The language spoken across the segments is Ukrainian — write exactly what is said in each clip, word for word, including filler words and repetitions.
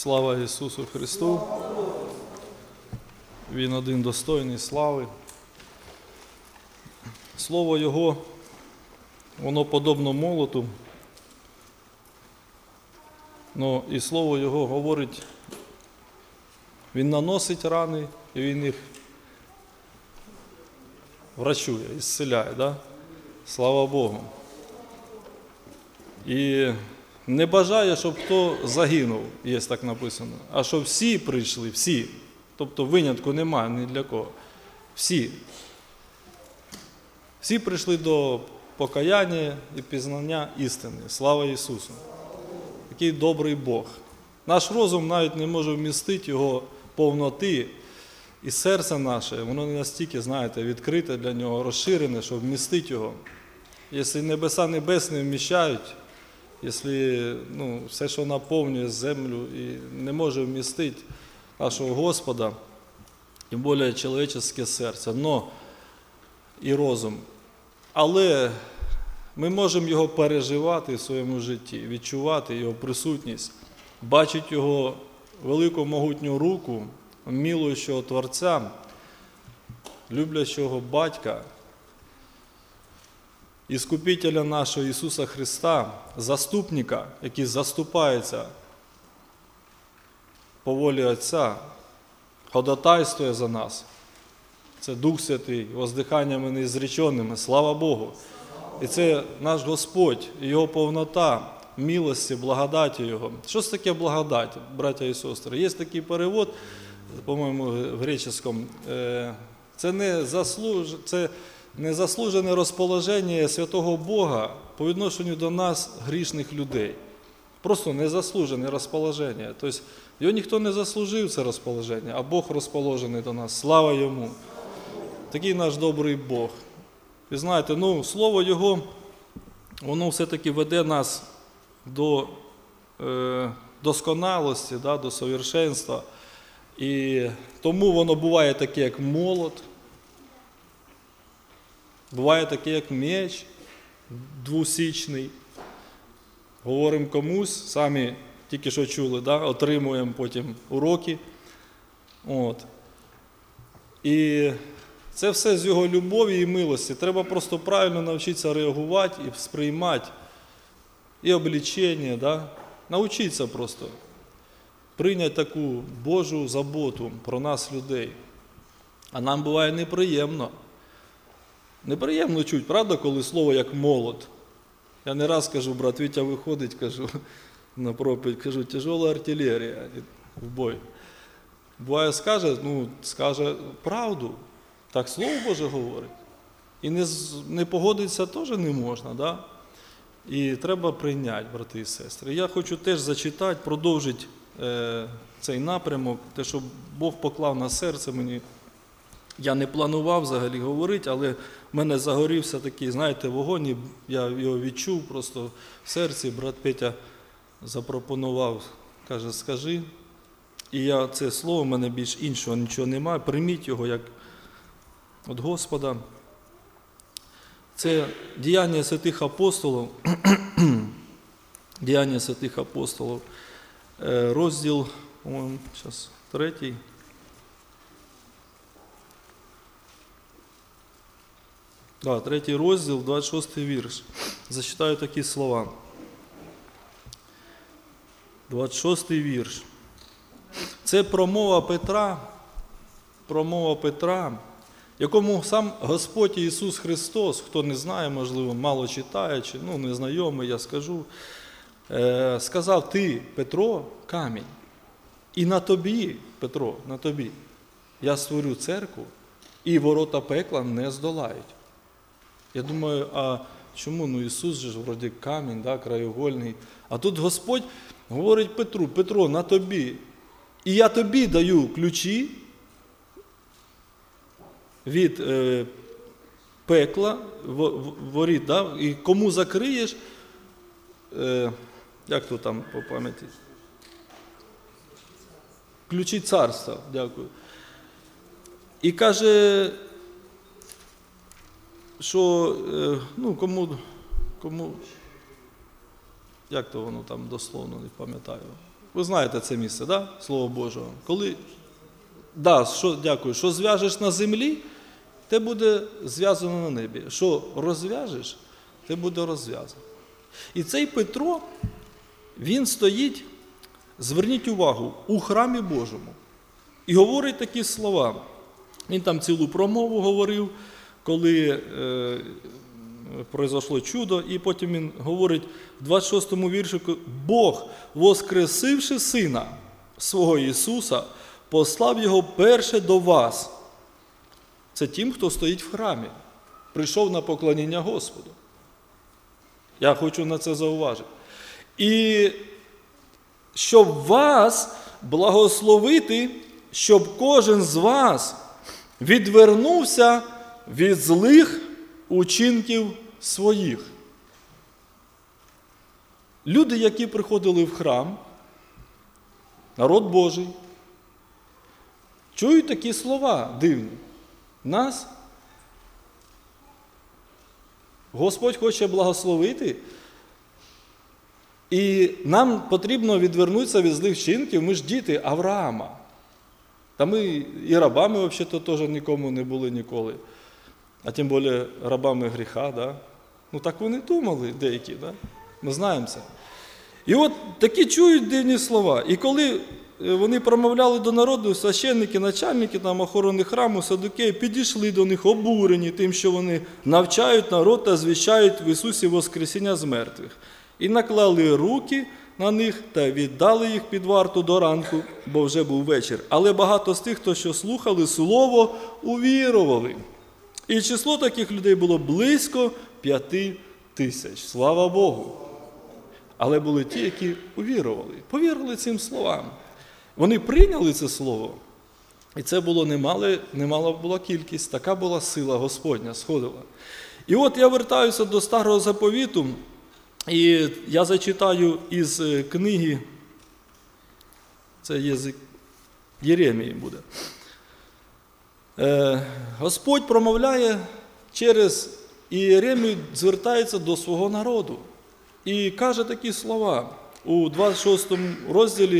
Слава Ісусу Христу! Він один достойний слави. Слово Його, воно подобно молоту, но і Слово Його говорить, Він наносить рани, і Він їх врачує, ісцеляє, да? Слава Богу. І не бажає, щоб хто загинув, є так написано, а щоб всі прийшли, всі. Тобто винятку немає ні для кого. Всі. Всі прийшли до покаяння і пізнання істини. Слава Ісусу! Такий добрий Бог. Наш розум навіть не може вмістити Його повноти. І серце наше, воно не настільки, знаєте, відкрите для Нього, розширене, щоб вмістити Його. Якщо небеса небесні вміщають, якщо ну, все, що наповнює землю і не може вмістити нашого Господа, тим більше чоловіче серце, но і розум. Але ми можемо Його переживати в своєму житті, відчувати Його присутність, бачити Його велику могутню руку, милуючого Творця, люблячого Батька, Іскупителя нашого Ісуса Христа, заступника, який заступається по волі Отця, ходатайствує за нас. Це Дух Святий, воздиханнями неізреченими, слава Богу. І це наш Господь, Його повнота, милості, благодаті Його. Що це таке благодать, браття і сестри? Є такий перевод, по-моєму, в греческому. Це не заслуж... це незаслужене розположення святого Бога по відношенню до нас, грішних людей. Просто незаслужене розположення. Тобто, його ніхто не заслужив, це розположення, а Бог розположений до нас. Слава Йому! Такий наш добрий Бог. Ви знаєте, ну, Слово Його, воно все-таки веде нас до е, досконалості, да, до совершенства. І тому воно буває таке, як молот, буває таке, як меч двусічний. Говоримо комусь, самі тільки що чули, да? Отримуємо потім уроки. От. І це все з Його любові і милості. Треба просто правильно навчитися реагувати і сприймати. І обличення, да? Навчитися просто. Прийняти таку Божу заботу про нас, людей. А нам буває неприємно. Неприємно чуть, правда, коли слово як молот. Я не раз кажу, брат Вітя виходить, кажу, на проповідь, кажу, тяжела артилерія в бой. Буває скаже, ну, скаже правду, так Слово Боже говорить. І не, не погодитися теж не можна, да? І треба прийняти, брати і сестри. Я хочу теж зачитати, продовжити е, цей напрямок, те, що Бог поклав на серце мені. Я не планував взагалі говорити, але в мене загорівся такий, знаєте, вогонь, і я його відчув просто в серці. Брат Петя запропонував, каже, скажи. І я це слово, в мене більш іншого нічого немає, прийміть його як від Господа. Це діяння святих апостолів, діяння святих апостолів, розділ, по-моєму, зараз, третій. Да, третій розділ, двадцять шостий вірш. Зачитаю такі слова. двадцять шостий вірш. Це промова Петра, промова Петра, якому сам Господь Ісус Христос, хто не знає, можливо, мало читає, чи ну, незнайомий, я скажу, е, сказав: ти, Петро, камінь, і на тобі, Петро, на тобі, я створю церкву, і ворота пекла не здолають. Я думаю, а чому? Ну Ісус же ж вроді камінь, да, краєугольний. А тут Господь говорить Петру: Петро, на тобі. І я тобі даю ключі від е, пекла, в, в, воріт, да, і кому закриєш, е, як то там по пам'яті? Ключі царства, дякую. І каже, що ну, кому, кому, як то воно там дословно, не пам'ятаю, Ви знаєте це місце, да? Слово Божого. Коли, да, що, дякую, що зв'яжеш на землі, те буде зв'язано на небі. Що розв'яжеш, те буде розв'язано. І цей Петро, він стоїть, зверніть увагу, у храмі Божому. І говорить такі слова. Він там цілу промову говорив, коли е, произошло чудо, і потім він говорить в двадцять шостому віршику: «Бог, воскресивши Сина свого Ісуса, послав Його перше до вас». Це тим, хто стоїть в храмі, прийшов на поклоніння Господу. Я хочу на це зауважити. І щоб вас благословити, щоб кожен з вас відвернувся від злих учинків своїх. Люди, які приходили в храм, народ Божий, чують такі слова дивні. Нас Господь хоче благословити, і нам потрібно відвернутися від злих вчинків. Ми ж діти Авраама. Та ми і рабами взагалі теж нікому не були ніколи. А тим більше рабами гріха, да? Ну так вони думали деякі, да? Ми знаємо це. І от такі чують дивні слова. І коли вони промовляли до народу, священники, начальники там, охорони храму, саддукеї підійшли до них обурені тим, що вони навчають народ та звіщають в Ісусі воскресіння з мертвих. І наклали руки на них та віддали їх під варту до ранку, бо вже був вечір. Але багато з тих, хто що слухали слово, увірували. І число таких людей було близько п'яти тисяч. Слава Богу! Але були ті, які увірували, повірили цим словам. Вони прийняли це слово, і це було немало, немало була кількість, така була сила Господня, сходила. І от я вертаюся до Старого Заповіту, і я зачитаю із книги, це язик Єремії буде. Господь промовляє через Єремію, звертається до свого народу. І каже такі слова у двадцять шостому розділі,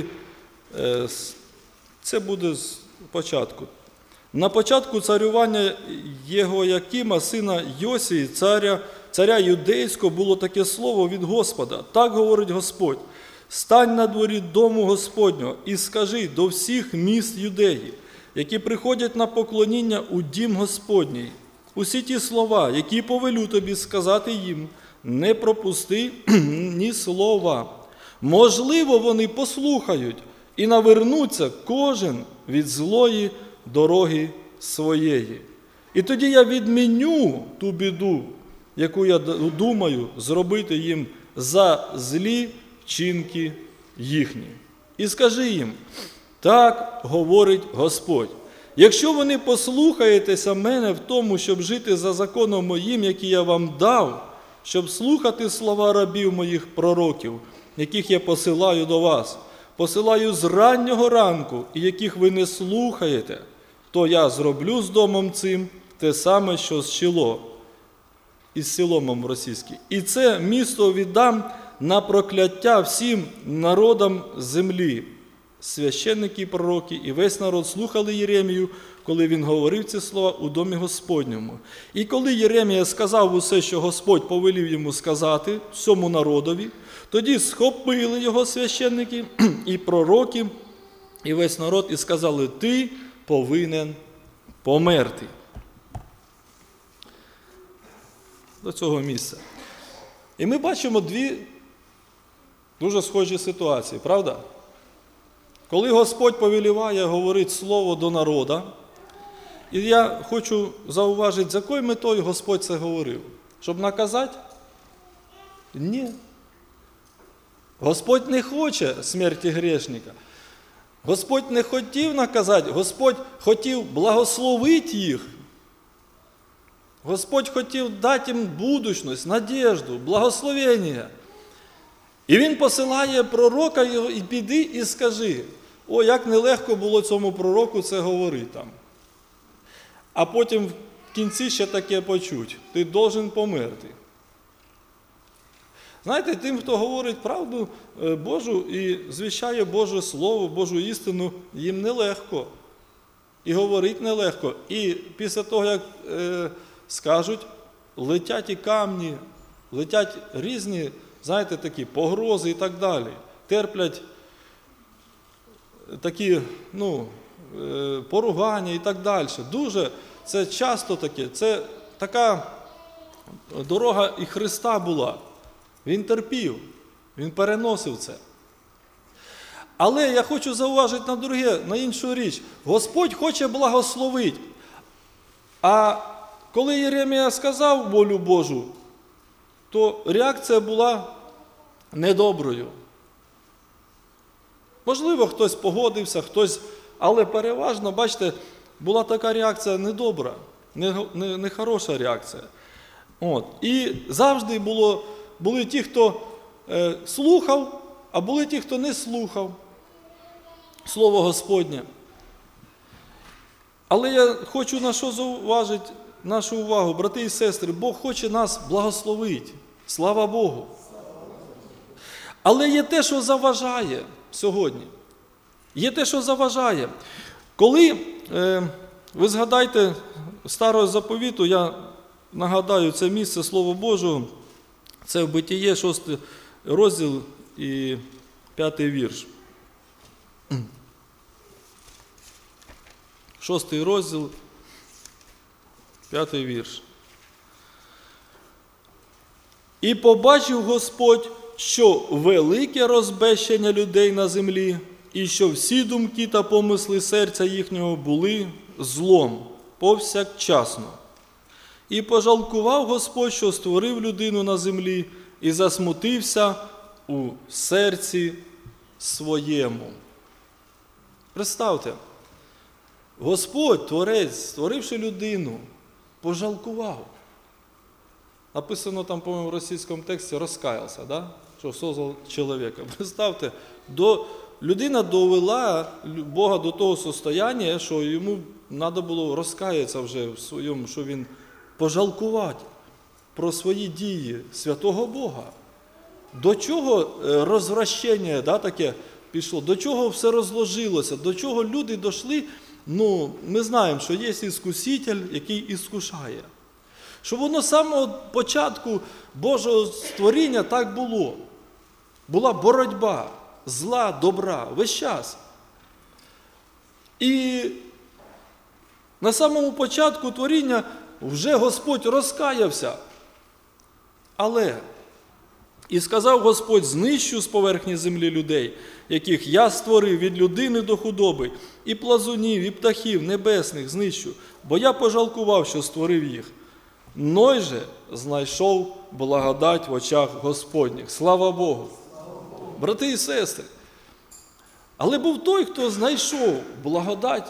це буде з початку. На початку царювання Єгоякима, сина Йосії, царя, царя юдейського, було таке слово від Господа. Так говорить Господь: «Стань на дворі дому Господнього і скажи до всіх міст Юдеї, які приходять на поклоніння у дім Господній, усі ті слова, які повелю тобі сказати їм, не пропусти ні слова. Можливо, вони послухають і навернуться кожен від злої дороги своєї. І тоді я відміню ту біду, яку я думаю зробити їм за злі вчинки їхні. І скажи їм: так говорить Господь. Якщо ви не послухаєтеся мене в тому, щоб жити за законом моїм, який я вам дав, щоб слухати слова рабів моїх пророків, яких я посилаю до вас, посилаю з раннього ранку, і яких ви не слухаєте, то я зроблю з домом цим те саме, що з Шило, із Силомом російським. І це місто віддам на прокляття всім народам землі. Священники і пророки і весь народ слухали Єремію, коли він говорив ці слова у домі Господньому. І коли Єремія сказав усе, що Господь повелів йому сказати всьому народові, тоді схопили його священники і пророки, і весь народ, і сказали: ти повинен померти. До цього місця. І ми бачимо дві дуже схожі ситуації, правда? Коли Господь повеліває говорити слово до народу, і я хочу зауважити, з якою метою Господь це говорив? Щоб наказати? Ні. Господь не хоче смерті грішника. Господь не хотів наказати, Господь хотів благословити їх. Господь хотів дати їм будущність, надіжду, благословення. І він посилає пророка, і піди і скажи: о, як нелегко було цьому пророку це говорити там. А потім в кінці ще таке почуть: ти должен померти. Знаєте, тим, хто говорить правду Божу і звіщає Боже Слово, Божу істину, їм нелегко. І говорить нелегко. І після того, як е, скажуть, летять і камні, летять різні, знаєте, такі погрози і так далі. Терплять такі, ну, е, поругання і так далі. Дуже, це часто таке, це така дорога і Христа була. Він терпів, він переносив це. Але я хочу зауважити на друге, на іншу річ. Господь хоче благословити. А коли Єремія сказав волю Божу, то реакція була недоброю. Можливо, хтось погодився, хтось, але переважно, бачите, була така реакція недобра, нехороша не, не реакція. От. І завжди було, були ті, хто е, слухав, а були ті, хто не слухав Слово Господнє. Але я хочу на що зауважити нашу увагу, брати і сестри, Бог хоче нас благословити. Слава Богу. Але є те, що заважає сьогодні. Є те, що заважає. Коли, е, ви згадайте Старого Заповіту, я нагадаю, це місце Слова Божого, це в Битіє, шостий розділ і п'ятий вірш. Шостий розділ, п'ятий вірш. «І побачив Господь, що велике розбещення людей на землі, і що всі думки та помисли серця їхнього були злом повсякчасно. І пожалкував Господь, що створив людину на землі, і засмутився у серці своєму». Представте, Господь, Творець, створивши людину, пожалкував. Написано там, по-моєму, в російському тексті «розкаявся», да? Що создав чоловіка. Представте, до, людина довела Бога до того состояння, що йому треба було розкаятися вже в своєму, що він пожалкувати про свої дії святого Бога. До чого розвращення, да, таке пішло, до чого все розложилося, до чого люди дійшли. Ну, ми знаємо, що є іскуситель, який іскушає. Що воно з самого початку Божого створіння так було. Була боротьба зла, добра, весь час. І на самому початку творіння вже Господь розкаявся. Але, і сказав Господь, знищу з поверхні землі людей, яких я створив від людини до худоби, і плазунів, і птахів небесних знищу, бо я пожалкував, що створив їх. Ной же знайшов благодать в очах Господніх. Слава Богу! Брати і сестри, але був той, хто знайшов благодать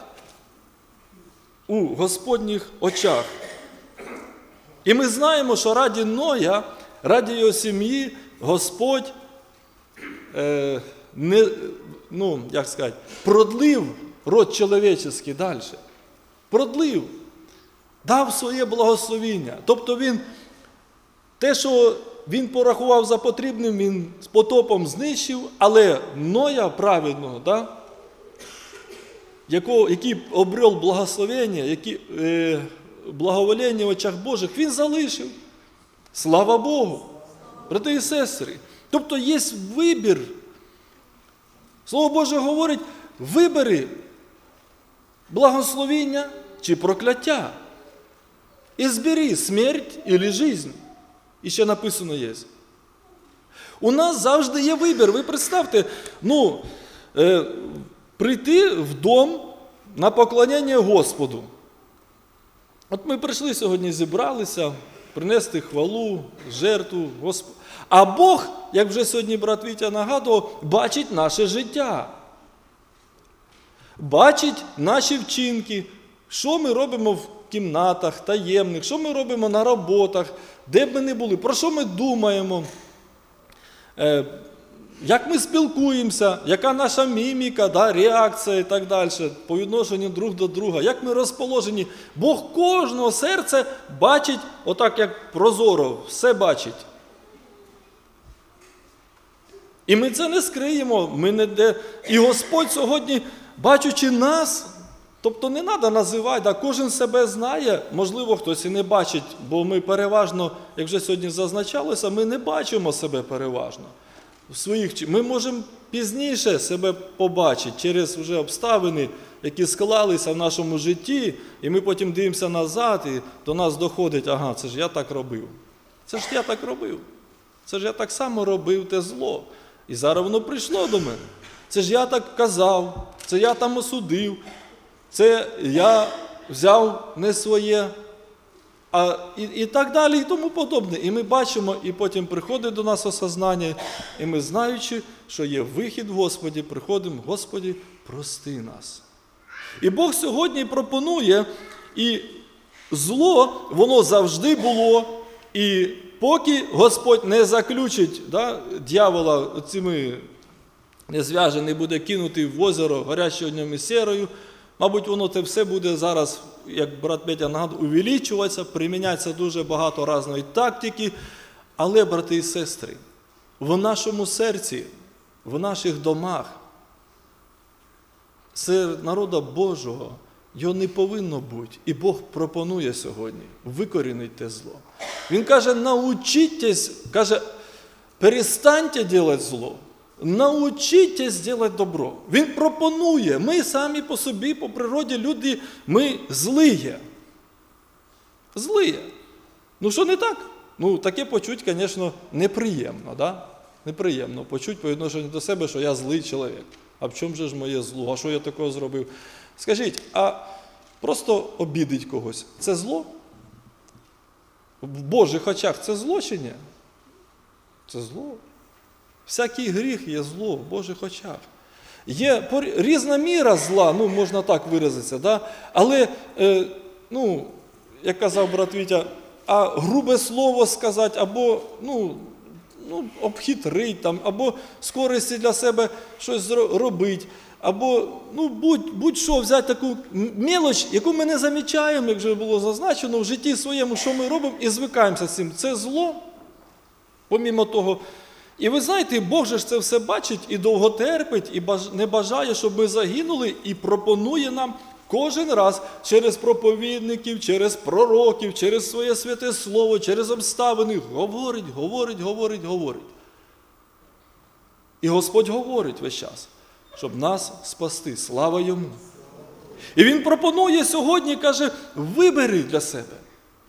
у Господніх очах. І ми знаємо, що раді Ноя, раді його сім'ї, Господь е, не, ну, як сказати, продлив род чоловічий далі. Продлив. Дав своє благословіння. Тобто він, те, що він порахував за потрібним, він з потопом знищив, але Ноя праведного, да, якого, який обрел благословення, який, е, благовоління в очах Божих, він залишив. Слава Богу! Брати і сестри, тобто є вибір. Слово Боже говорить, вибери благословіння чи прокляття. І збери смерть або життя. І ще написано є. У нас завжди є вибір. Ви представте, ну, е, прийти в дом на поклоняння Господу. От ми прийшли сьогодні, зібралися, принести хвалу, жертву Господу. А Бог, як вже сьогодні брат Вітя нагадував, бачить наше життя. Бачить наші вчинки, що ми робимо в кімнатах таємних, що ми робимо на роботах, де б ми не були, про що ми думаємо, е, як ми спілкуємося, яка наша міміка, да, реакція і так далі, по відношенню друг до друга, як ми розположені. Бог кожного серця бачить, отак як прозоро, все бачить. І ми це не скриємо. Ми не де... І Господь сьогодні, бачучи нас, тобто не треба називати, да, кожен себе знає, можливо, хтось і не бачить, бо ми переважно, як вже сьогодні зазначалося, ми не бачимо себе переважно. В своїх... Ми можемо пізніше себе побачити через вже обставини, які склалися в нашому житті, і ми потім дивимося назад, і до нас доходить, ага, це ж я так робив. Це ж я так робив. Це ж я так само робив те зло. І зараз воно прийшло до мене. Це ж я так казав, це я там осудив, це я взяв не своє, а і, і так далі, і тому подобне. І ми бачимо, і потім приходить до нас осознання, і ми, знаючи, що є вихід в Господі, приходимо, Господі, прости нас. І Бог сьогодні пропонує, і зло, воно завжди було, і поки Господь не заключить, да, дьявола цими не зв'яже, не буде кинути в озеро гарячою огнем і сірою, мабуть, воно це все буде зараз, як брат Петя нагадав, увеличуватися, примінятися дуже багато різної тактики. Але, брати і сестри, в нашому серці, в наших домах, серед народу Божого, його не повинно бути. І Бог пропонує сьогодні викорінити те зло. Він каже, научитесь, каже, перестаньте робити зло, научитесь робити добро. Він пропонує, ми самі по собі, по природі, люди, ми злиє. Злиє. Ну що не так? Ну таке почуть, звісно, неприємно, да? Неприємно почуть по відношенню до себе, що я злий чоловік. А в чому же ж моє зло? А що я такого зробив? Скажіть, а просто обідить когось – це зло? В Божих очах це зло чи ні? Це зло. Всякий гріх є зло в Божих очах. Є різна міра зла, ну можна так виразитися, да? Але, е, ну, як казав брат Вітя, а грубе слово сказати, або, ну, ну обхитрить, там, або з користі для себе щось робити, або, ну, будь, будь-що взяти таку мелоч, яку ми не замічаємо, як вже було зазначено, в житті своєму, що ми робимо, і звикаємося з цим. Це зло, помімо того. І ви знаєте, Бог же ж це все бачить і довго терпить, і не бажає, щоб ми загинули, і пропонує нам кожен раз через проповідників, через пророків, через своє святе слово, через обставини говорить, говорить, говорить, говорить. І Господь говорить весь час, щоб нас спасти. Слава Йому. І Він пропонує сьогодні, каже, вибери для себе.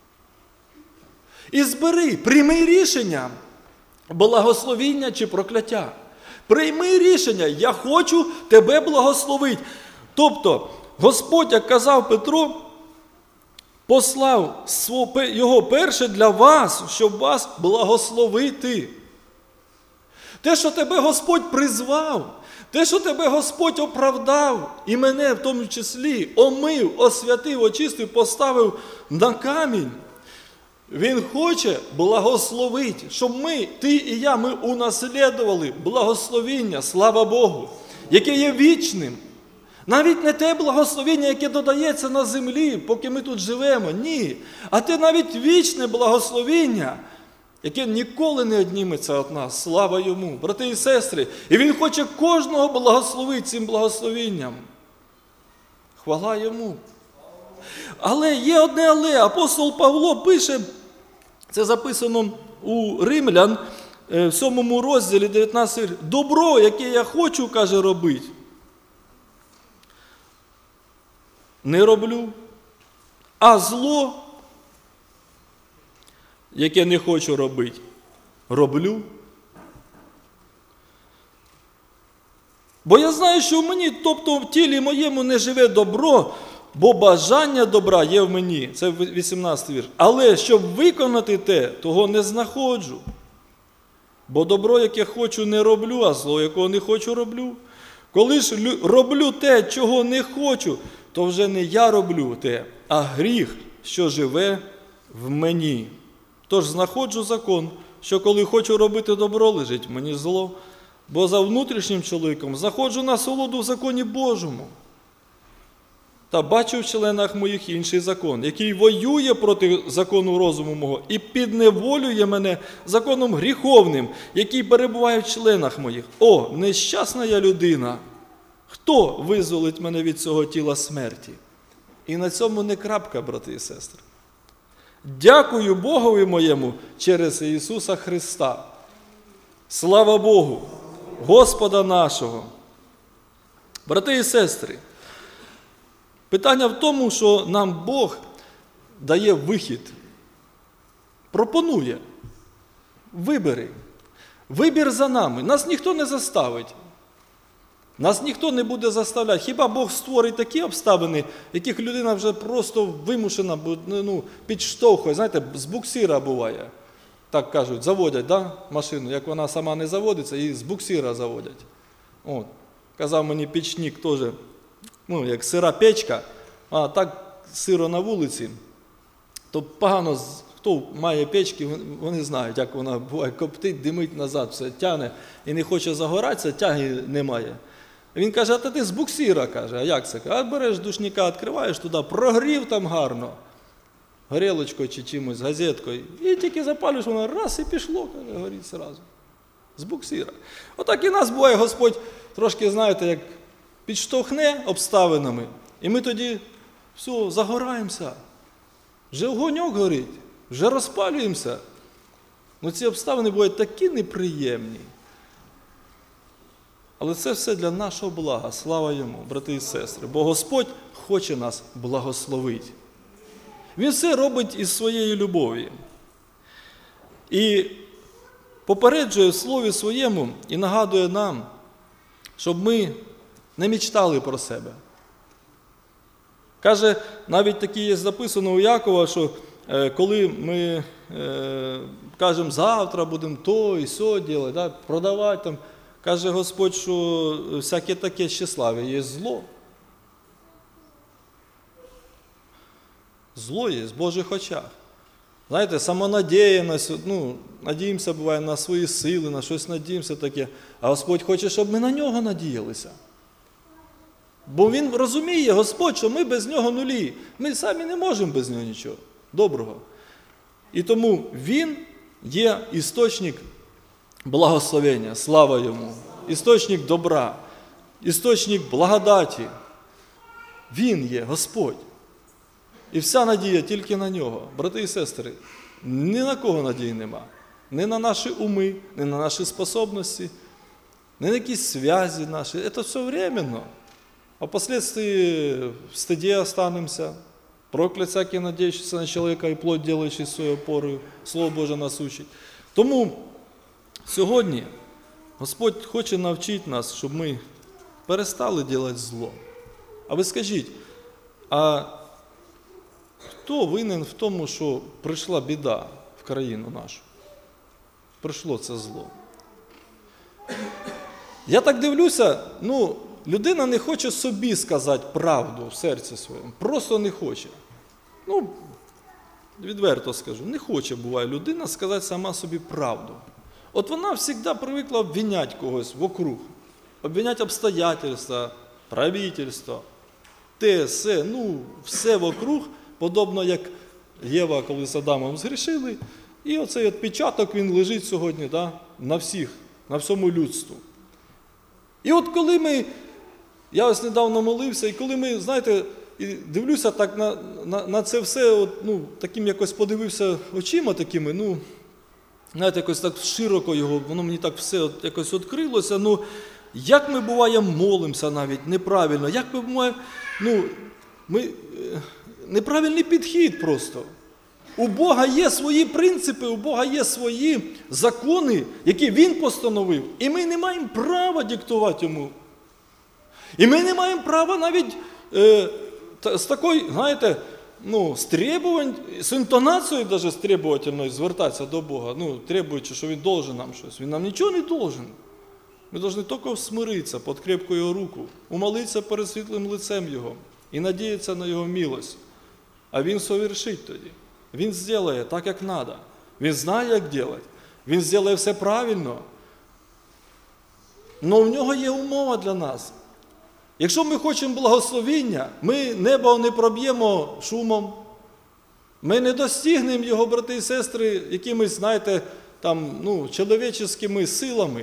І збери, прийми рішення, благословіння чи прокляття. Прийми рішення, я хочу тебе благословити. Тобто, Господь, як казав Петро, послав його перше для вас, щоб вас благословити. Те, що тебе Господь призвав, те, що тебе Господь оправдав, і мене в тому числі омив, освятив, очистив, поставив на камінь, Він хоче благословити, щоб ми, ти і я, ми унаслідували благословіння, слава Богу, яке є вічним. Навіть не те благословення, яке додається на землі, поки ми тут живемо, ні. А те навіть вічне благословення, яке ніколи не одніметься від нас, слава Йому, брати і сестри. І Він хоче кожного благословити цим благословенням. Хвала Йому. Але є одне але. Апостол Павло пише, це записано у Римлян, в сьомому розділі, дев'ятнадцятий, добро, яке я хочу, каже, робити, не роблю, а зло, яке не хочу робити, роблю. Бо я знаю, що в мені, тобто в тілі моєму не живе добро, бо бажання добра є в мені. Це вісімнадцятий вірш. Але щоб виконати те, того не знаходжу. Бо добро, яке хочу, не роблю, а зло, якого не хочу, роблю. Коли ж роблю те, чого не хочу, то вже не я роблю те, а гріх, що живе в мені. Тож знаходжу закон, що коли хочу робити добро, лежить в мені зло. Бо за внутрішнім чоловіком знаходжу насолоду в законі Божому. та бачу в членах моїх інший закон, який воює проти закону розуму мого і підневолює мене законом гріховним, який перебуває в членах моїх. О, нещасна я людина! Хто визволить мене від цього тіла смерті? І на цьому не крапка, брати і сестри. Дякую Богові моєму через Ісуса Христа. Слава Богу, Господа нашого. Брати і сестри, питання в тому, що нам Бог дає вихід, пропонує, вибери. Вибір за нами. Нас ніхто не заставить. Нас ніхто не буде заставляти. Хіба Бог створить такі обставини, яких людина вже просто вимушена, ну, підштовхує. Знаєте, з буксира буває. Так кажуть, заводять, да, машину. Як вона сама не заводиться, її з буксира заводять. От. Казав мені печник теж, ну, як сира печка, а так сиро на вулиці, то погано, хто має печки, вони знають, як вона буває, коптить, димить назад, все тягне і не хоче загоратися, тяги немає. Він каже, а ти з буксира, каже, а як це? А береш душника, відкриваєш туди, прогрів там гарно, горілочкою чи чимось, газеткою, і тільки запалюєш, воно раз і пішло, каже, горить зразу. З буксира. Отак і нас буває, Господь трошки, знаєте, як підштовхне обставинами, і ми тоді, все, загораємося. Вже огоньок горить, вже розпалюємося. Ну ці обставини бувають такі неприємні. Але це все для нашого блага, слава Йому, брати і сестри. Бо Господь хоче нас благословити. Він все робить із своєї любові. І попереджує в Слові Своєму і нагадує нам, щоб ми не мечтали про себе. Каже, навіть таке є записано у Якова, що е, коли ми е, кажемо, завтра будемо то і сьо робити, да, продавати, там, каже Господь, що всяке таке щаславе є зло. Зло є в Божих очах. Знаєте, самонадіяність, ну, надіємося, буває, на свої сили, на щось надіємося таке, а Господь хоче, щоб ми на Нього надіялися. Бо Він розуміє, Господь, що ми без Нього нулі. Ми самі не можемо без Нього нічого доброго. І тому Він є істочник благословення, слава Йому, істочник добра, істочник благодаті. Він є Господь. І вся надія тільки на Нього. Брати і сестри, ні на кого надії нема. Ні на наші уми, ні на наші способності, ні на якісь зв'язки наші. Це все временно. А впоследствии в стыде останемся, проклят всякий, надеющийся на человека, и плоть, делающий свою опорою. Слово Боже нас учить. Тому сьогодні Господь хоче навчити нас, щоб ми перестали робити зло. А ви скажіть, а хто винен в тому, що прийшла біда в країну нашу? Прийшло це зло. Я так дивлюся, ну, людина не хоче собі сказати правду в серці своєму. Просто не хоче. Ну, відверто скажу, не хоче, буває, людина сказати сама собі правду. От вона завжди привикла обвиняти когось вокруг. Обвиняти обстоятельства, правительство, те, все, ну, все вокруг, подобно як Єва, коли з Адамом згрішили, і оцей відпечаток, він лежить сьогодні, да, на всіх, на всьому людству. І от коли ми, я ось недавно молився, і коли ми, знаєте, і дивлюся так на, на, на це все, от, ну, таким якось подивився очима такими, ну, знаєте, якось так широко його, воно мені так все от, якось відкрилося, ну, як ми, буває, молимося навіть неправильно, як ми, буває, ну, ми, неправильний підхід просто. У Бога є свої принципи, у Бога є свої закони, які Він постановив, і ми не маємо права диктувати йому. І ми не маємо права навіть е, з такою, знаєте, ну, з требувань, з інтонацією навіть стребувательною звертатися до Бога, ну, требуючи, що Він должен нам щось. Він нам нічого не должен. Ми повинні тільки смиритися під крепку Його руку, умолитися перед світлим лицем Його і надіятися на Його милость. А Він совершить тоді. Він зробить так, як треба. Він знає, як робити. Він зробить все правильно. Але в нього є умова для нас. Якщо ми хочемо благословіння, ми небо не проб'ємо шумом, ми не достигнемо його, брати і сестри, якимись, знаєте, там, ну, чоловіческими силами.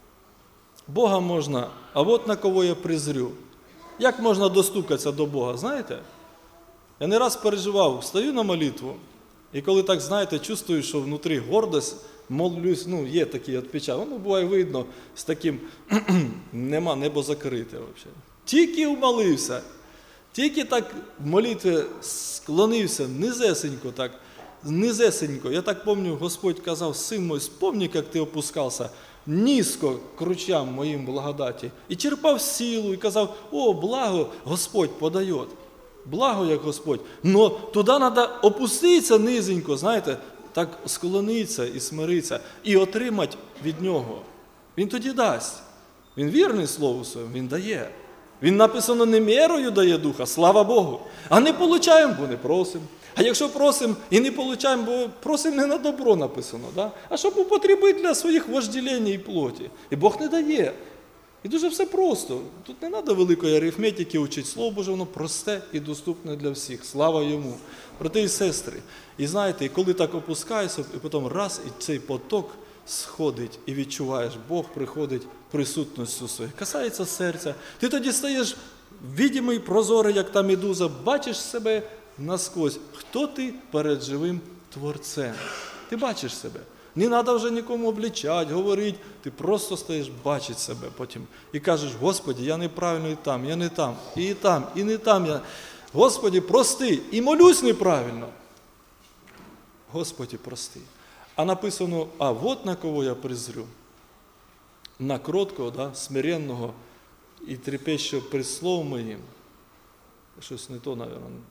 Бога можна, а от на кого я призрю. Як можна достукатися до Бога, знаєте? Я не раз переживав, стою на молитву, і коли так, знаєте, чувствую, що внутрі гордость, молюсь, ну, є такий відпечаток, воно буває видно, з таким, нема, небо закрите взагалі. Тільки вмолився, тільки так в молитві склонився, низесенько так, низесенько. Я так пам'ятаю, Господь казав, син мой, спомни, як ти опускався низько к ручям моїм благодаті. І черпав силу, і казав, о, благо Господь подає. Благо, як Господь. Но туди треба опуститися низенько, знаєте, так склонитися і смиритися, і отримати від Нього. Він тоді дасть. Він вірний Слову Своєму, Він дає. Він написано не мірою дає Духа, слава Богу. А не получаємо, бо не просимо. А якщо просимо і не получаємо, бо просимо не на добро написано, да? А щоб употребити для своїх вожделень і плоті. І Бог не дає. І дуже все просто. Тут не треба великої арифметики вчити. Слово Боже, воно просте і доступне для всіх. Слава Йому. Брати і сестри. І знаєте, і коли так опускаєшся, і потім раз, і цей поток сходить, і відчуваєш, Бог приходить присутністю своєю. Касається серця. Ти тоді стаєш відімий, прозорий, як та медуза, бачиш себе насквозь. Хто ти перед живим Творцем? Ти бачиш себе. Не треба вже нікому обличати, говорити. Ти просто стаєш бачити себе потім. І кажеш, Господи, я неправильно і там, я не там, і там, і не там. Я... Господи, прости. І молюсь неправильно. Господи, прости. А написано, а вот на кого я призрю. На кроткого, да, смиренного і трепещого пред словом моїм. Щось не то, мабуть.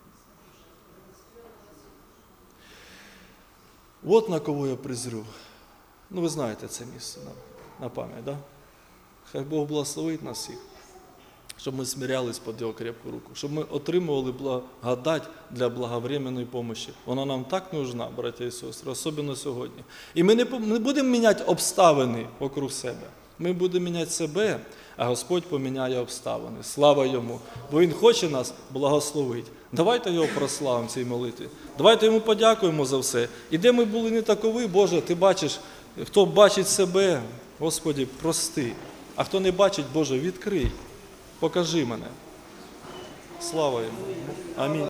Вот на кого я призрю. Ну, ви знаєте це місце на, на пам'ять, да? Хай Бог благословить нас всіх, щоб ми смирялись під Його крепку руку, щоб ми отримували благодать для благовременної допомоги. Вона нам так нужна, браття і сестри, особливо сьогодні. І ми не, не будемо міняти обставини вокруг себе. Ми будемо міняти себе, а Господь поміняє обставини. Слава Йому, бо Він хоче нас благословити. Давайте Його прославимо в цій молитві. Давайте Йому подякуємо за все. І де ми були не такові, Боже, Ти бачиш, хто бачить себе, Господи, прости. А хто не бачить, Боже, відкрий, покажи мене. Слава Йому. Амінь.